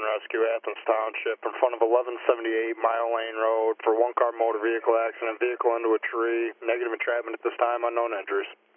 and Rescue, Athens Township, in front of 1178 Mile Lane Road for one-car motor vehicle accident, vehicle into a tree, negative entrapment at this time, unknown injuries.